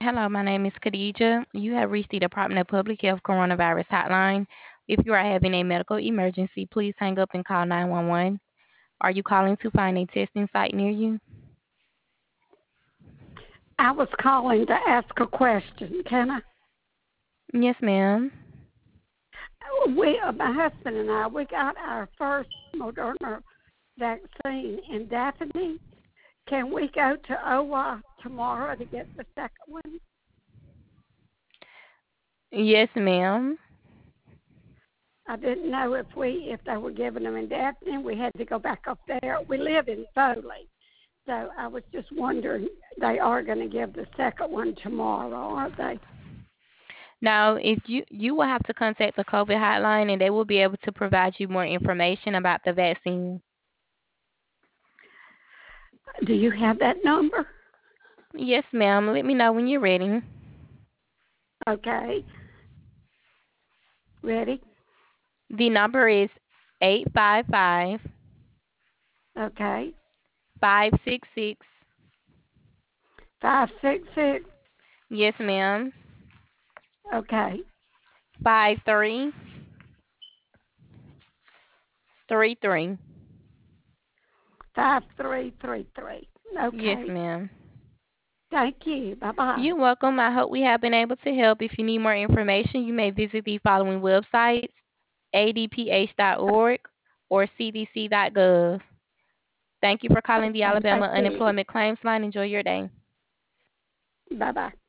Hello, my name is Khadija. You have reached the Department of Public Health Coronavirus Hotline. If you are having a medical emergency, please hang up and call 911. Are you calling to find a testing site near you? I was calling to ask a question. Can I? Yes, ma'am. My husband and I, we got our first Moderna vaccine in Daphne. Can we go to OWA tomorrow to get the second one? Yes, ma'am. I didn't know if they were giving them in Daphne, we had to go back up there. We live in Foley, so I was just wondering. They are going to give the second one tomorrow, aren't they? Now, if you will have to contact the COVID hotline and they will be able to provide you more information about the vaccine. Do you have that number? Yes, ma'am. Let me know when you're ready. Okay. Ready? The number is 855 Okay. 566. 566. Yes, ma'am. Okay. 5333. 5333. Yes, Okay. ma'am. Thank you. Bye bye. You're welcome. I hope we have been able to help. If you need more information, you may visit the following websites: adph.org or cdc.gov. Thank you for calling the Okay. Alabama Thank you. Unemployment Claims Line. Enjoy your day. Bye bye.